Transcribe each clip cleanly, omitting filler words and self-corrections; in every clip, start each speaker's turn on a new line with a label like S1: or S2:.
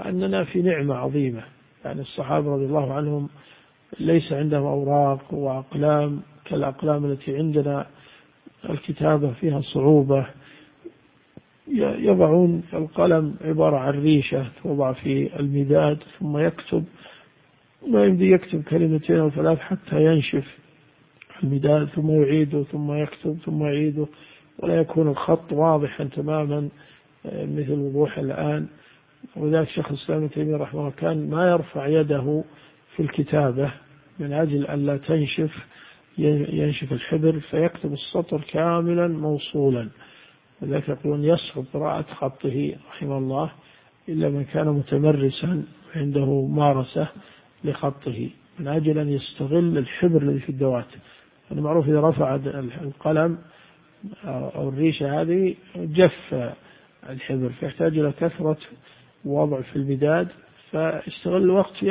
S1: أننا في نعمة عظيمة. يعني الصحابة رضي الله عنهم ليس عندهم أوراق وأقلام كالأقلام التي عندنا، الكتابة فيها صعوبة. يضعون القلم عبارة عن ريشة توضع في المداد ثم يكتب، ما يمدي يكتب كلمتين أو ثلاث حتى ينشف المداد، ثم يعيده ثم يكتب ثم يعيده، ولا يكون الخط واضحا تماما مثل وضوح الآن. وذلك شيخ الإسلام ابن تيمية رحمه الله كان ما يرفع يده في الكتابة من أجل أن لا ينشف الحبر، فيكتب السطر كاملا موصولا. وذلك يقولون يصعب قراءة خطه رحمه الله إلا من كان متمرسا عنده مارسة لخطه، من أجل أن يستغل الحبر الذي في الدوات. المعروف إذا رفع القلم أو الريشة هذه جف الحبر، فيحتاج إلى كثرة وضع في المداد، فاستغل الوقت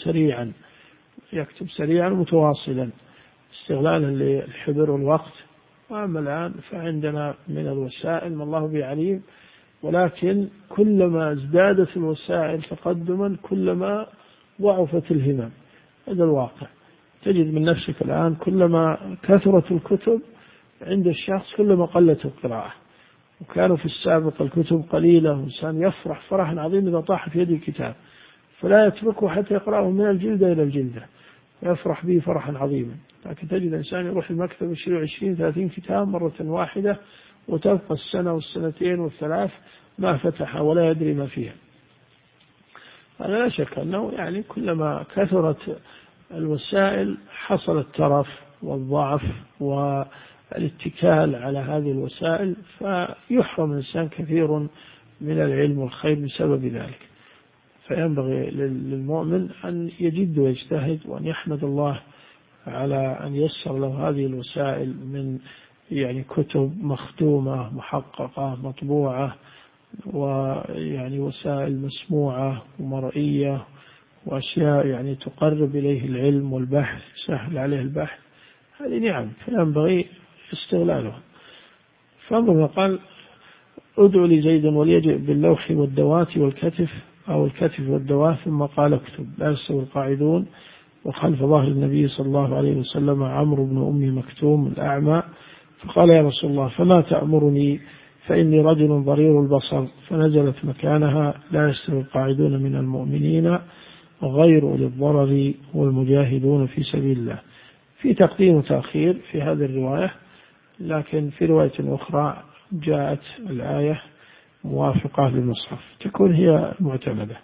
S1: يكتب سريعا متواصلا استغلالا للحبر والوقت. وأما الآن فعندنا من الوسائل ما الله به عليم، ولكن كلما ازدادت الوسائل تقدما كلما ضعفت الهمم. هذا الواقع. تجد من نفسك الآن كلما كثرت الكتب عند الشخص كلما قلت القراءة. وكانوا في السابق الكتب قليلة، وإنسان يفرح فرحا عظيما إذا طاح في يده الكتاب فلا يتركه حتى يقرأه من الجلدة إلى الجلدة، ويفرح به فرحا عظيما. لكن تجد إنسان يروح المكتب يشتري 20-30 كتاب مرة واحدة، وتبقى السنة والسنتين والثلاث ما فتح ولا يدري ما فيها. هذا لا شك أنه يعني كلما كثرت الوسائل حصل الترف والضعف والاتكال على هذه الوسائل، فيحرم الإنسان كثير من العلم والخير بسبب ذلك. فينبغي للمؤمن أن يجد ويجتهد وأن يحمد الله على أن يسر له هذه الوسائل من يعني كتب مختومة محققة مطبوعة، ويعني وسائل مسموعة ومرئية، وأشياء يعني تقرب إليه العلم والبحث، سهل عليه البحث. هذه نعم فينبغي استغلالها. فانظر قال ادعو لزيد وليجئ باللوح والدوات والكتف أو الكتف والدوات، ثم قال اكتب. لا يستوي القاعدون. وخلف ظهر النبي صلى الله عليه وسلم عمرو بن أم مكتوم الأعمى، فقال يا رسول الله فما تأمرني فإني رجل ضرير البصر، فنزلت مكانها لا يستوي القاعدون من المؤمنين غير أولي الضرر والمجاهدون في سبيل الله. في تقديم وتأخير في هذه الرواية، لكن في رواية أخرى جاءت الآية موافقة للمصحف تكون هي معتمدة.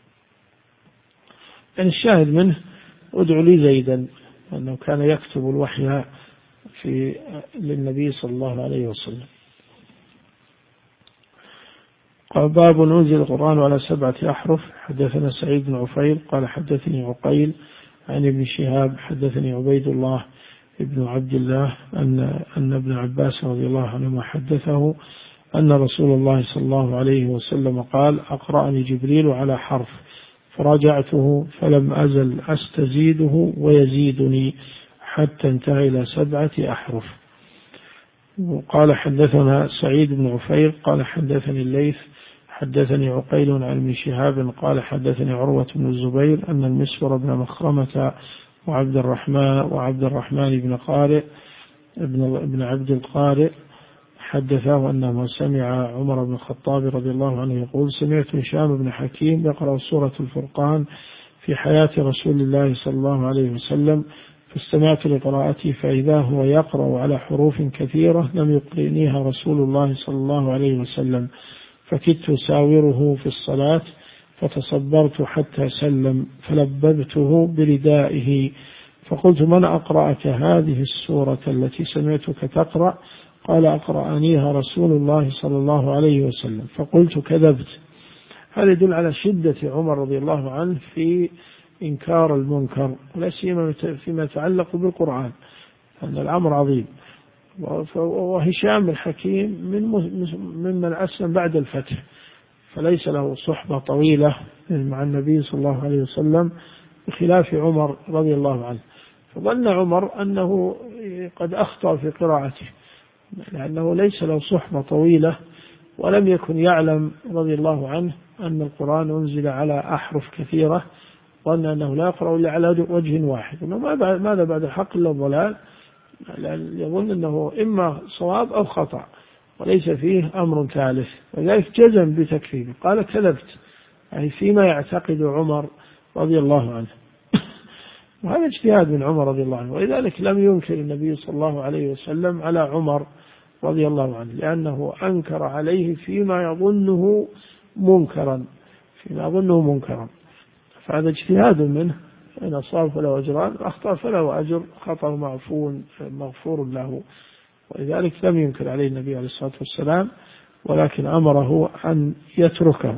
S1: يعني الشاهد منه ادعو لي زيدا، أنه كان يكتب الوحي للنبي صلى الله عليه وسلم. قال باب أنزل القرآن على 7 أحرف. حدثنا سعيد بن عفير قال حدثني عقيل عن ابن شهاب حدثني عبيد الله ابن عبد الله أن ابن عباس رضي الله عنهما حدثه أن رسول الله صلى الله عليه وسلم قال أقرأني جبريل على حرف فراجعته فلم أزل أستزيده ويزيدني حتى انتهى إلى 7 أحرف. وقال حدثنا سعيد بن عفير قال حدثني الليث حدثني عقيل عن ابن شهاب قال حدثني عروة بن الزبير أن المسور بن مخرمة وعبد الرحمن بن قارئ ابن عبد القارئ حدثه أنه سمع عمر بن الخطاب رضي الله عنه يقول سمعت هشام بن حكيم يقرأ سورة الفرقان في حياة رسول الله صلى الله عليه وسلم، فاستمعت لقراءته فإذا هو يقرأ على حروف كثيرة لم يقرئنيها رسول الله صلى الله عليه وسلم، فكدت ساوره في الصلاة فتصبرت حتى سلم فلببته بردائه فقلت من أقرأك هذه السورة التي سمعتك تقرأ؟ قال أقرأنيها رسول الله صلى الله عليه وسلم. فقلت كذبت. هذا يدل على شدة عمر رضي الله عنه في إنكار المنكر، لا سيما فيما يتعلق بالقرآن، أن الأمر عظيم. وهشام الحكيم ممن أسلم بعد الفتح، فليس له صحبة طويلة مع النبي صلى الله عليه وسلم بخلاف عمر رضي الله عنه. فظن عمر أنه قد أخطأ في قراءته لأنه ليس له صحبة طويلة ولم يكن يعلم رضي الله عنه أن القرآن أنزل على أحرف كثيرة، وأن أنه لا يقرأ إلا على وجه واحد، ماذا بعد الحق إلا الضلال، لأن يظن أنه إما صواب أو خطأ وليس فيه أمر ثالث، ولذلك جزم بتكفيره، قال كذبت، يعني فيما يعتقد عمر رضي الله عنه. وهذا اجتهاد من عمر رضي الله عنه، ولذلك لم ينكر النبي صلى الله عليه وسلم على عمر رضي الله عنه، لأنه أنكر عليه فيما يظنه منكرا، فهذا اجتهاد منه، إن أصاب فله أجران، أخطأ فله أجر، خطأ مغفور له. ولذلك لم ينكر عليه النبي عليه الصلاة والسلام، ولكن أمره أن يتركه.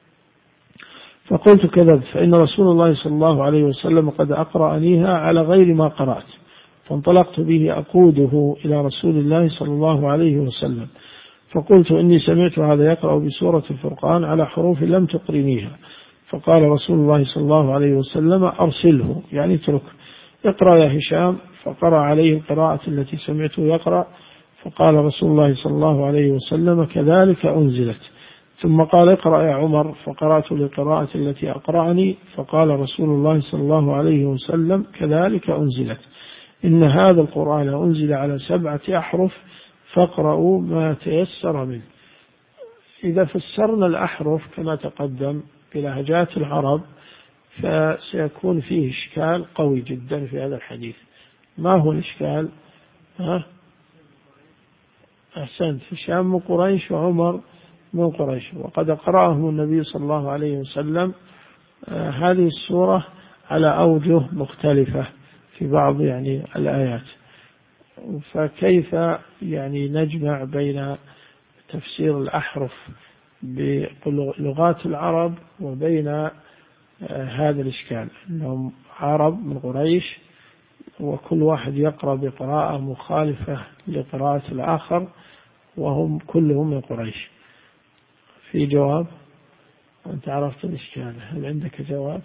S1: فقلت كذبت، فإن رسول الله صلى الله عليه وسلم قد أقرأنيها على غير ما قرأت، فانطلقت به أقوده إلى رسول الله صلى الله عليه وسلم، فقلت إني سمعت هذا يقرأ بسورة الفرقان على حروف لم تقرنيها. فقال رسول الله صلى الله عليه وسلم أرسله، يعني اترك، اقرأ يا هشام. فقرأ عليه القراءة التي سمعته يقرأ، فقال رسول الله صلى الله عليه وسلم كذلك أنزلت. ثم قال اقرأ يا عمر، فقرأت للقراءة التي أقرأني، فقال رسول الله صلى الله عليه وسلم كذلك أنزلت، إن هذا القرآن أنزل على 7 أحرف فاقرأوا ما تيسر منه. إذا فسرنا الأحرف كما تقدم بلهجات العرب فسيكون فيه إشكال قوي جدا في هذا الحديث. ما هو الإشكال؟ أحسنت، هشام من قريش وعمر من قريش، وقد قرأهم النبي صلى الله عليه وسلم هذه السورة على أوجه مختلفة في بعض يعني الآيات، فكيف يعني نجمع بين تفسير الأحرف بلغات العرب وبين هذا الإشكال، أنهم عرب من قريش وكل واحد يقرأ بقراءة مخالفة لقراءة الآخر وهم كلهم من قريش. في جواب؟ أنت عرفت الإشكال، هل عندك جواب؟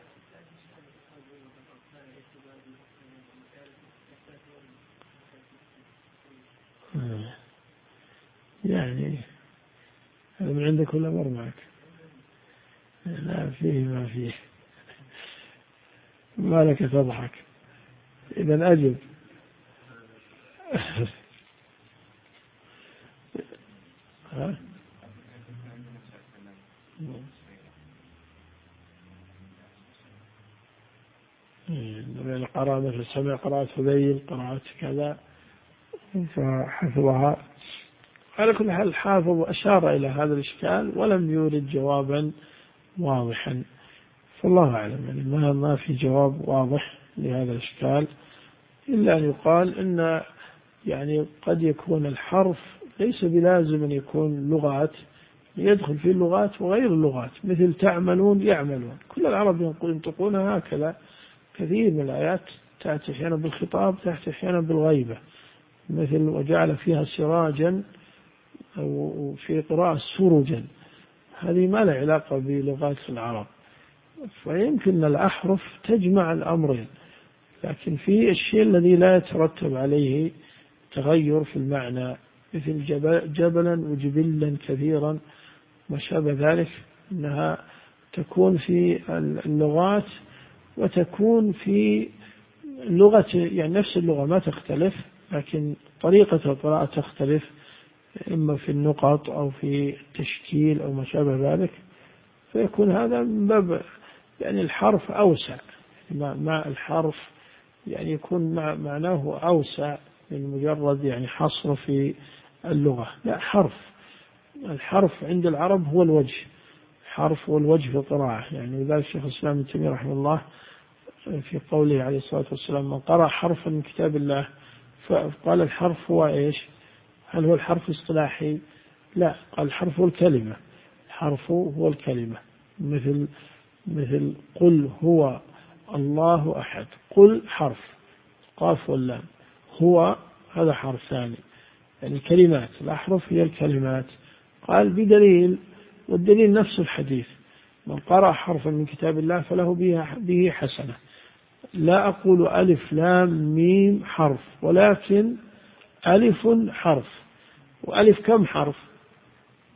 S1: يعني هذا من عندك ولا مر معك؟ لا فيه ما فيه. ما لك تضحك؟ إذن أجب. القراءة مثل سمع قراءة هذيل قراءة كذا فحفظها. على كل حال الحافظ أشار إلى هذا الإشكال ولم يورد جوابا واضحا، فالله أعلم، يعني ما في جواب واضح لهذا الإشكال، إلا أن يقال إن يعني قد يكون الحرف ليس بلازم أن يكون لغات، يدخل في اللغات وغير اللغات، مثل تعملون يعملون، كل العرب ينطقونها هكذا. كثير من الآيات تأتي أحيانا بالخطاب، تأتي أحيانا بالغيبة، مثل وجعل فيها سراجا، أو في قراءة سرجا، هذه ما لها علاقة بلغات العرب، فيمكن الأحرف تجمع الأمرين، لكن في الشيء الذي لا يترتب عليه تغير في المعنى، مثل جبلا وجبلا كثيرا ما شابه ذلك، أنها تكون في اللغات وتكون في لغة، يعني نفس اللغة ما تختلف، لكن طريقة القراءة تختلف، إما في النقط أو في التشكيل أو ما شابه ذلك، فيكون هذا من باب يعني الحرف أوسع، مع الحرف يعني يكون معناه أوسع من مجرد يعني حصر في اللغة. لا، الحرف عند العرب هو الوجه، الحرف هو الوجه في القراءة، يعني لذلك الشيخ الإسلام ابن تيمية رحمه الله في قوله عليه الصلاة والسلام من قرأ حرفا من كتاب الله، فقال الحرف هو إيش؟ هل هو الحرف اصطلاحي؟ لا، قال الحرف هو الكلمة، الحرف هو الكلمة، مثل قل هو الله أحد، قل حرف قاف واللام، هو هذا حرف ثاني، يعني كلمات، الأحرف هي الكلمات. قال بدليل، والدليل نفس الحديث، من قرأ حرفا من كتاب الله فله به حسنة. لا أقول ألف لام ميم حرف، ولكن ألف حرف، وألف كم حرف؟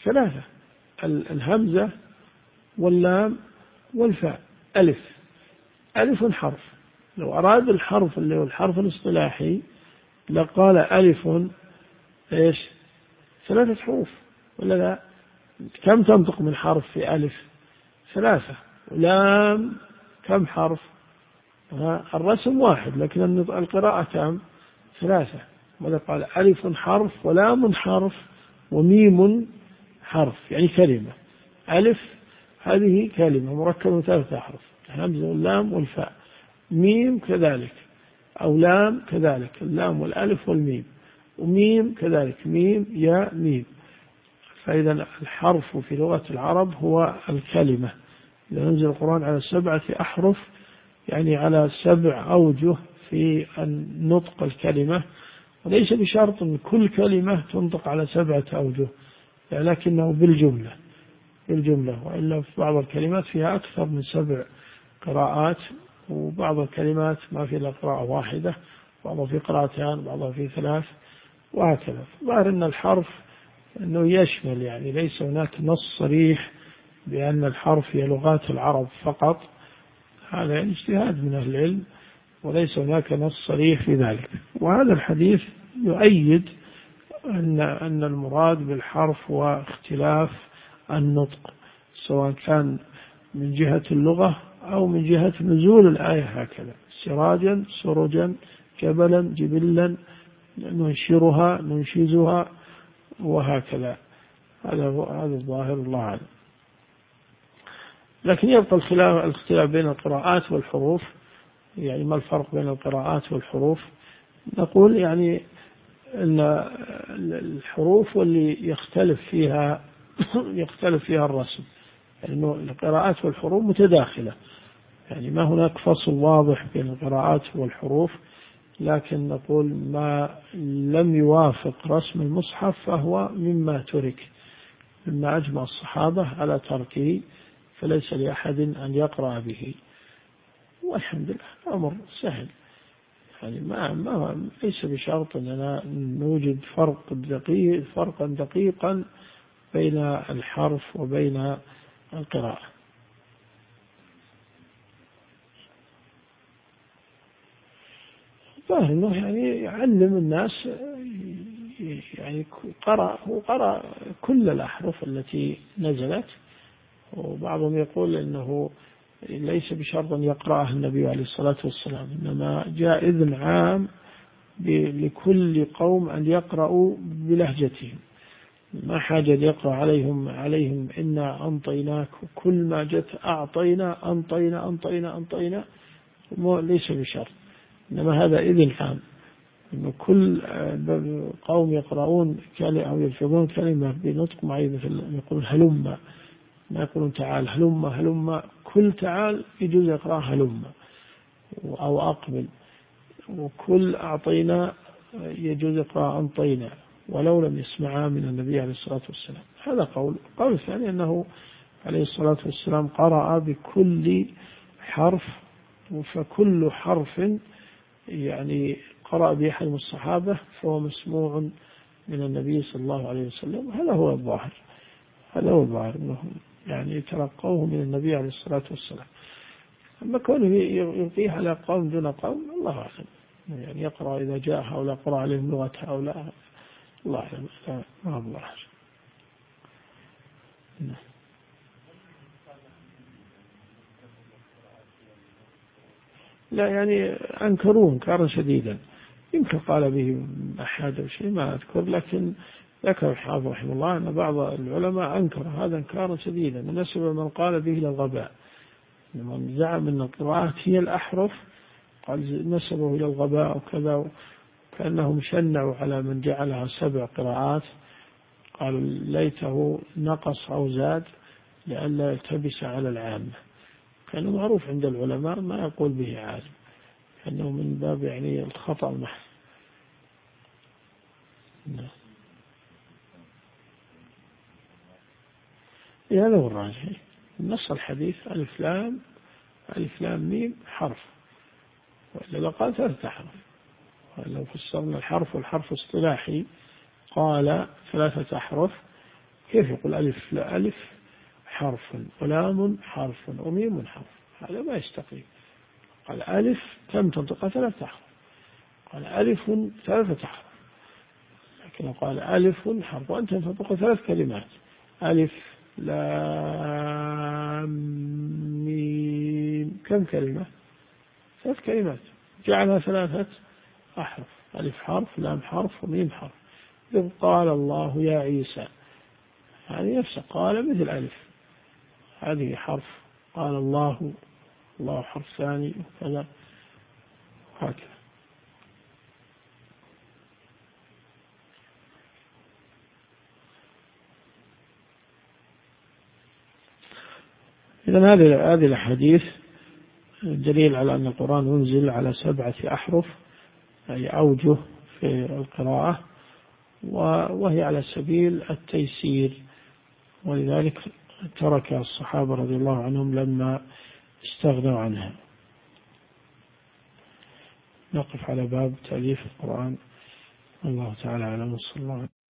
S1: ثلاثة: الهمزة واللام والفاء. ألف حرف. لو أراد الحرف اللي هو الحرف الاصطلاحي لقال ألف إيش 3 حروف ولا لا؟ كم تنطق من حرف في ألف؟ 3. ولام كم حرف؟ الرسم 1 لكن القراءة كم؟ 3. ماذا قال؟ ألف حرف ولام حرف وميم حرف، يعني كلمة. ألف هذه كلمة مركبة من 3 أحرف: الهمزة واللام والفاء. ميم كذلك، أو لام كذلك، اللام والألف والميم. وميم كذلك، ميم يا ميم. فإذا الحرف في لغة العرب هو الكلمة. إذا نزل القرآن على 7 أحرف يعني على 7 أوجه في النطق الكلمة، وليس بشرط أن كل كلمة تنطق على 7 أوجه، لكنه بالجملة. وإلا في بعض الكلمات فيها أكثر من 7 قراءات، وبعض الكلمات ما في إلا قراءة واحدة، بعضها في قراءتان، بعضها في 3، وهكذا. ظاهر أن الحرف أنه يشمل، يعني ليس هناك نص صريح بأن الحرف هي لغات العرب فقط. هذا يعني اجتهاد من أهل العلم، وليس هناك نص صريح في ذلك. وهذا الحديث يؤيد أن المراد بالحرف هو اختلاف النطق، سواء كان من جهة اللغة أو من جهة نزول الآية، هكذا: سراجا سرجا جبلا جبلا ننشرها ننشزها، وهكذا. هذا الظاهر، الله أعلم. لكن يبقى الاختلاف بين القراءات والحروف. يعني ما الفرق بين القراءات والحروف؟ نقول يعني أن الحروف واللي يختلف فيها الرسم، يعني القراءات والحروف متداخلة، يعني ما هناك فصل واضح بين القراءات والحروف. لكن نقول ما لم يوافق رسم المصحف فهو مما ترك، مما أجمع الصحابة على تركه، فليس لأحد أن يقرأ به. والحمد لله الأمر سهل، يعني ما ليس بشرط أننا نوجد فرقا دقيقا بين الحرف وبين القراءة. فإنه يعني يعلم الناس، يعني قرأ كل الأحرف التي نزلت. وبعضهم يقول إنه ليس بشرط أن يقرأها النبي عليه الصلاة والسلام، إنما جاء إذن عام لكل قوم أن يقرأوا بلهجتهم، ما حاجة يقرأ عليهم إنا أنطيناك، وكل ما جت أعطينا أنطينا ليس بشرط، إنما هذا إذن عام إن كل قوم يقرؤون أو يلفظون كلمة بنطق معين، مثل يقولون هلم، ما يقولون تعال، هلم كل تعال يجوز يقرأ هلم أو أقبل. وكل أعطينا يجوز يقرأ أنطينا ولو لم يسمعها من النبي عليه الصلاة والسلام. هذا قول الثاني أنه عليه الصلاة والسلام قرأ بكل حرف، فكل حرف يعني قرأ بأحد من الصحابة فهو مسموع من النبي صلى الله عليه وسلم. هذا هو الظاهر أنهم يعني تلقوه من النبي عليه الصلاة والسلام. أما كونه يلقيه على قوم دون قوم، الله أعلم، يعني يقرأ إذا جاء هؤلاء قرأ عليهم لغة هؤلاء، الله أعلم. ما الله أعلم. لا يعني أنكروه إنكارا شديدا، يمكن قال به أحد أو شيء ما أذكر، لكن ذكر الحافظ رحمه الله أن بعض العلماء أنكر هذا إنكارا شديدا، ونسب من قال به إلى الغباء، من زعم أن القراءات هي الأحرف قال نسبه إلى الغباء وكذا، كأنهم شنعوا على من جعلها 7 قراءات، قالوا ليته نقص أو زاد لئلا يلتبس على العامة. كان معروف عند العلماء ما يقول به عالم، كأنه من باب يعني الخطأ المحض. هذا هو الراجح. النص الحديث ألف لام ميم حرف، وإلا لقال 3 أحرف. لو فسرنا الحرف والحرف اصطلاحي قال 3 أحرف، كيف يقول ألف؟ لا، ألف حرف ولام حرف وميم حرف، هذا ما يستقيم. قال ألف كم تنطق؟ 3 أحرف. قال ألف 3 أحرف. لكن قال ألف حرف وأنت تنطق 3 كلمات، ألف لام ميم، كم كلمة؟ 3 كلمات، جعلها 3 أحرف، ألف حرف لام حرف وميم حرف. إذ قال الله يا عيسى، هذه نفسه قال مثل ألف، هذه حرف، قال الله، الله حرف ثاني، وكذا هكذا. إذن هذه الحديث دليل على أن القرآن ينزل على 7 أحرف، أي أوجه في القراءة، وهي على سبيل التيسير، ولذلك ترك الصحابة رضي الله عنهم لما استغنوا عنها. نقف على باب تأليف القرآن. الله تعالى أعلم. صلى الله عليه وسلم.